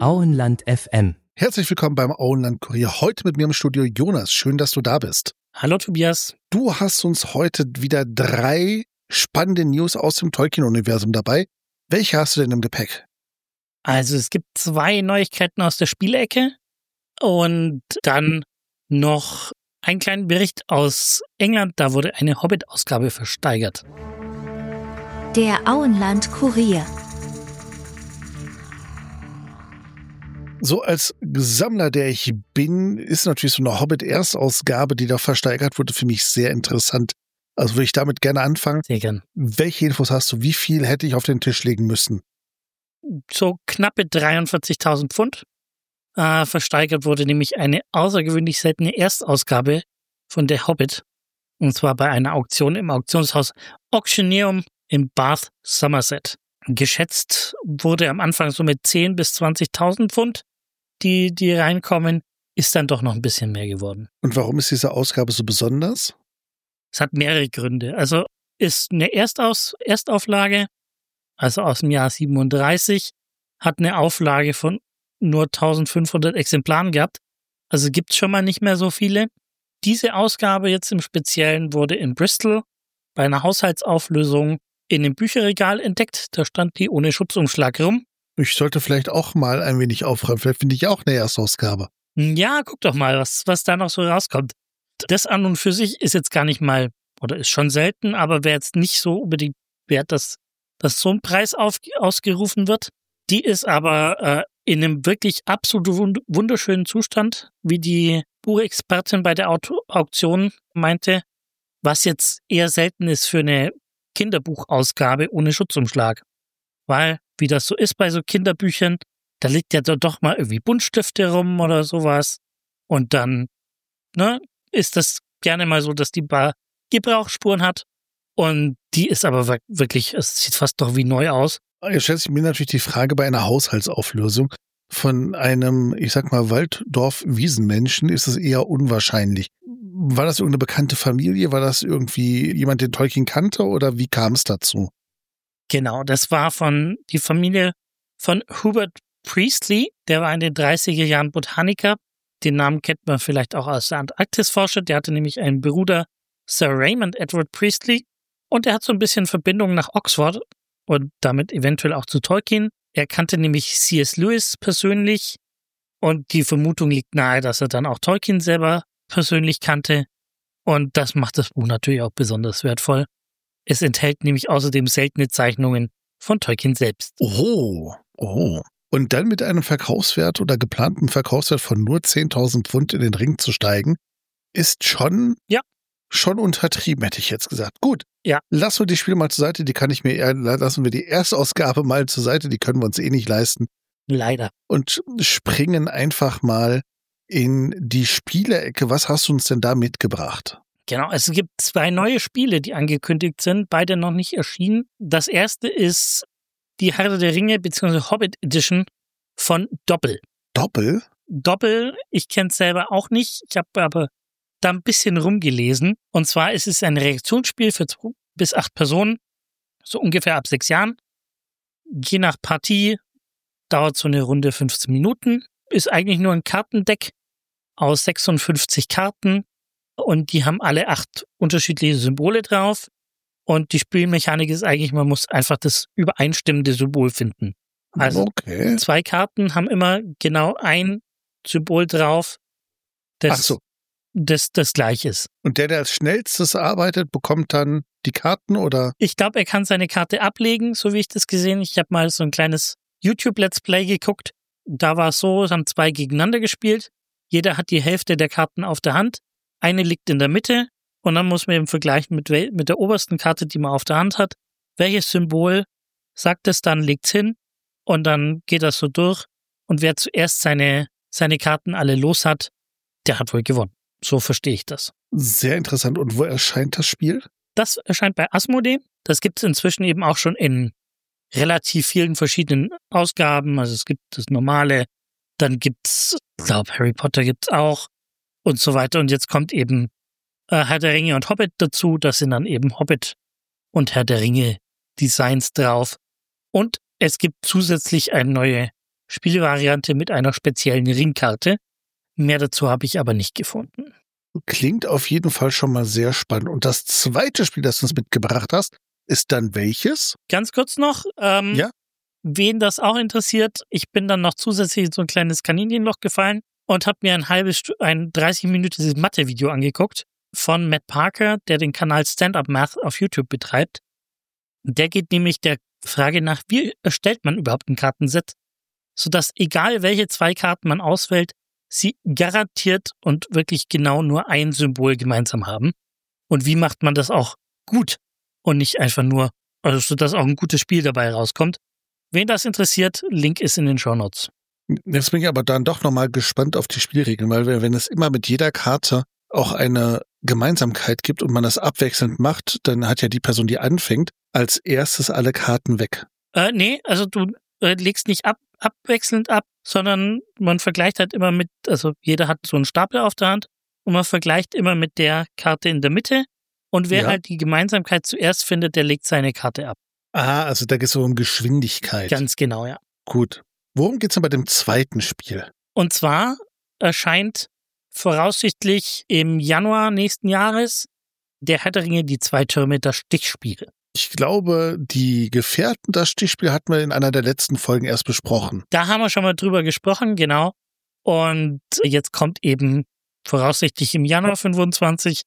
Auenland FM. Herzlich willkommen beim Auenland-Kurier. Heute mit mir im Studio Jonas. Schön, dass du da bist. Hallo Tobias. Du hast uns heute wieder 3 spannende News aus dem Tolkien-Universum dabei. Welche hast du denn im Gepäck? Also es gibt 2 Neuigkeiten aus der Spielecke und dann noch einen kleinen Bericht aus England. Da wurde eine Hobbit-Ausgabe versteigert. Der Auenland-Kurier. So als Sammler, der ich bin, ist natürlich so eine Hobbit-Erstausgabe, die da versteigert wurde, für mich sehr interessant. Also würde ich damit gerne anfangen. Sehr gern. Welche Infos hast du? Wie viel hätte ich auf den Tisch legen müssen? So knappe 43.000 Pfund. Versteigert wurde nämlich eine außergewöhnlich seltene Erstausgabe von der Hobbit. Und zwar bei einer Auktion im Auktionshaus Auctioneum in Bath, Somerset. Geschätzt wurde am Anfang so mit 10.000 bis 20.000 Pfund, die reinkommen, ist dann doch noch ein bisschen mehr geworden. Und warum ist diese Ausgabe so besonders? Es hat mehrere Gründe. Also ist eine Erstauflage, also aus dem Jahr 37, hat eine Auflage von nur 1.500 Exemplaren gehabt. Also gibt's schon mal nicht mehr so viele. Diese Ausgabe jetzt im Speziellen wurde in Bristol bei einer Haushaltsauflösung in einem Bücherregal entdeckt. Da stand die ohne Schutzumschlag rum. Ich sollte vielleicht auch mal ein wenig aufräumen. Vielleicht finde ich auch eine Erstausgabe. Ja, guck doch mal, was da noch so rauskommt. Das an und für sich ist jetzt gar nicht mal, oder ist schon selten, aber wäre jetzt nicht so unbedingt wert, dass so ein Preis ausgerufen wird. Die ist aber in einem wirklich absolut wunderschönen Zustand, wie die Buchexpertin bei der Auktion meinte, was jetzt eher selten ist für eine Kinderbuchausgabe ohne Schutzumschlag. Weil, wie das so ist bei so Kinderbüchern, da liegt ja doch mal irgendwie Buntstifte rum oder sowas. Und dann, ist das gerne mal so, dass die ein paar Gebrauchsspuren hat. Und die ist aber wirklich, es sieht fast doch wie neu aus. Jetzt stellt sich mir natürlich die Frage bei einer Haushaltsauflösung von einem, ich sag mal, Walddorf-Wiesenmenschen ist es eher unwahrscheinlich. War das irgendeine bekannte Familie? War das irgendwie jemand, den Tolkien kannte oder wie kam es dazu? Genau, das war die Familie von Hubert Priestley. Der war in den 30er Jahren Botaniker. Den Namen kennt man vielleicht auch aus der Antarktisforscher. Der hatte nämlich einen Bruder, Sir Raymond Edward Priestley. Und er hat so ein bisschen Verbindung nach Oxford und damit eventuell auch zu Tolkien. Er kannte nämlich C.S. Lewis persönlich und die Vermutung liegt nahe, dass er dann auch Tolkien selber persönlich kannte. Und das macht das Buch natürlich auch besonders wertvoll. Es enthält nämlich außerdem seltene Zeichnungen von Tolkien selbst. Oh. Und dann mit einem Verkaufswert oder geplanten Verkaufswert von nur 10.000 Pfund in den Ring zu steigen, ist schon untertrieben, hätte ich jetzt gesagt. Gut, ja. Lassen wir die Spiele mal zur Seite, lassen wir die Erstausgabe mal zur Seite, die können wir uns eh nicht leisten. Leider. Und springen einfach mal in die Spielecke. Was hast du uns denn da mitgebracht? Genau, es gibt 2 neue Spiele, die angekündigt sind, beide noch nicht erschienen. Das erste ist die Herr der Ringe bzw. Hobbit Edition von Doppel. Doppel? Doppel, ich kenne es selber auch nicht, ich habe aber da ein bisschen rumgelesen. Und zwar ist es ein Reaktionsspiel für 2 bis 8 Personen, so ungefähr ab 6 Jahren. Je nach Partie dauert so eine Runde 15 Minuten. Ist eigentlich nur ein Kartendeck aus 56 Karten und die haben alle 8 unterschiedliche Symbole drauf. Und die Spielmechanik ist eigentlich, man muss einfach das übereinstimmende Symbol finden. Also 2 Karten haben immer genau ein Symbol drauf, das gleich ist. Und der als schnellstes arbeitet, bekommt dann die Karten, oder? Ich glaube, er kann seine Karte ablegen, so wie ich das gesehen habe. Ich habe mal so ein kleines YouTube-Let's Play geguckt. Da war es so, es haben 2 gegeneinander gespielt. Jeder hat die Hälfte der Karten auf der Hand. Eine liegt in der Mitte und dann muss man eben vergleichen mit der obersten Karte, die man auf der Hand hat. Welches Symbol sagt es dann, legt's hin und dann geht das so durch. Und wer zuerst seine Karten alle los hat, der hat wohl gewonnen. So verstehe ich das. Sehr interessant. Und wo erscheint das Spiel? Das erscheint bei Asmodee. Das gibt es inzwischen eben auch schon in relativ vielen verschiedenen Ausgaben. Also es gibt das normale, dann gibt's, ich glaube, Harry Potter gibt's auch und so weiter. Und jetzt kommt eben Herr der Ringe und Hobbit dazu. Das sind dann eben Hobbit und Herr der Ringe Designs drauf. Und es gibt zusätzlich eine neue Spielvariante mit einer speziellen Ringkarte. Mehr dazu habe ich aber nicht gefunden. Klingt auf jeden Fall schon mal sehr spannend. Und das zweite Spiel, das du uns mitgebracht hast, ist dann welches? Ganz kurz noch, Ja? wen das auch interessiert, ich bin dann noch zusätzlich in so ein kleines Kaninchenloch gefallen und habe mir ein 30-minütiges Mathe-Video angeguckt von Matt Parker, der den Kanal Stand-Up Math auf YouTube betreibt. Der geht nämlich der Frage nach, wie erstellt man überhaupt ein Kartenset, sodass egal welche 2 Karten man auswählt, sie garantiert und wirklich genau nur ein Symbol gemeinsam haben. Und wie macht man das auch gut und nicht einfach nur, also sodass auch ein gutes Spiel dabei rauskommt. Wen das interessiert, Link ist in den Shownotes. Jetzt bin ich aber dann doch nochmal gespannt auf die Spielregeln, weil wenn es immer mit jeder Karte auch eine Gemeinsamkeit gibt und man das abwechselnd macht, dann hat ja die Person, die anfängt, als erstes alle Karten weg. Nee, also du legst nicht abwechselnd ab, sondern man vergleicht halt immer mit, also jeder hat so einen Stapel auf der Hand und man vergleicht immer mit der Karte in der Mitte und wer halt die Gemeinsamkeit zuerst findet, der legt seine Karte ab. Ah, also da geht es so um Geschwindigkeit. Ganz genau, ja. Gut. Worum geht's denn bei dem zweiten Spiel? Und zwar erscheint voraussichtlich im Januar nächsten Jahres der Herr der Ringe, die 2 Türme, das Stichspiel. Ich glaube, die Gefährten, das Stichspiel hatten wir in einer der letzten Folgen erst besprochen. Da haben wir schon mal drüber gesprochen, genau. Und jetzt kommt eben voraussichtlich im Januar 25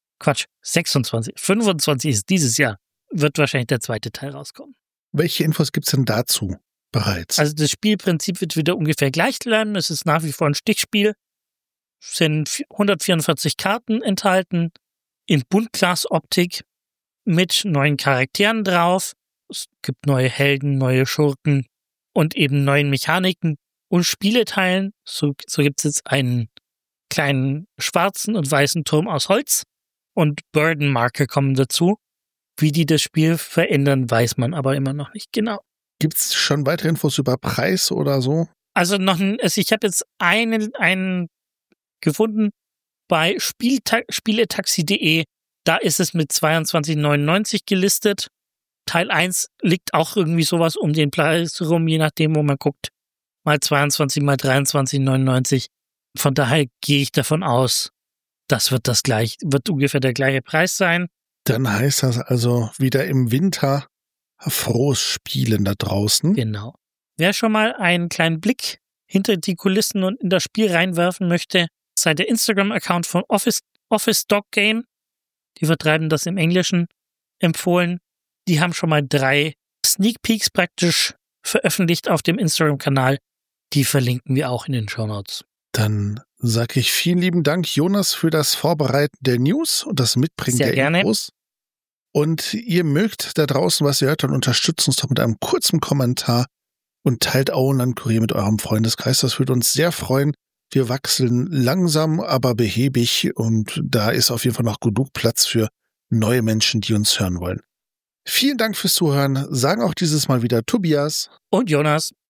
ist dieses Jahr, wird wahrscheinlich der zweite Teil rauskommen. Welche Infos gibt's denn dazu bereits? Also das Spielprinzip wird wieder ungefähr gleich bleiben. Es ist nach wie vor ein Stichspiel. Es sind 144 Karten enthalten in Buntglas-Optik mit neuen Charakteren drauf. Es gibt neue Helden, neue Schurken und eben neuen Mechaniken und Spieleteilen. So gibt es jetzt einen kleinen schwarzen und weißen Turm aus Holz und Burden-Marker kommen dazu. Wie die das Spiel verändern, weiß man aber immer noch nicht genau. Gibt's schon weitere Infos über Preis oder so? Also ich habe jetzt einen gefunden bei spieletaxi.de. Da ist es mit 22,99 gelistet. Teil 1 liegt auch irgendwie sowas um den Preis rum, je nachdem, wo man guckt. Mal 22, mal 23,99. Von daher gehe ich davon aus, das wird ungefähr der gleiche Preis sein. Dann heißt das also wieder im Winter frohes Spielen da draußen. Genau. Wer schon mal einen kleinen Blick hinter die Kulissen und in das Spiel reinwerfen möchte, sei der Instagram-Account von Office Dog Game, die vertreiben das im Englischen, empfohlen. Die haben schon mal 3 Sneak Peeks praktisch veröffentlicht auf dem Instagram-Kanal. Die verlinken wir auch in den Shownotes. Dann sage ich vielen lieben Dank, Jonas, für das Vorbereiten der News und das Mitbringen Sehr der gerne. Infos. Und ihr mögt da draußen, was ihr hört, dann unterstützt uns doch mit einem kurzen Kommentar und teilt Auenland Kurier mit eurem Freundeskreis. Das würde uns sehr freuen. Wir wachsen langsam, aber behäbig und da ist auf jeden Fall noch genug Platz für neue Menschen, die uns hören wollen. Vielen Dank fürs Zuhören, sagen auch dieses Mal wieder Tobias Und Jonas.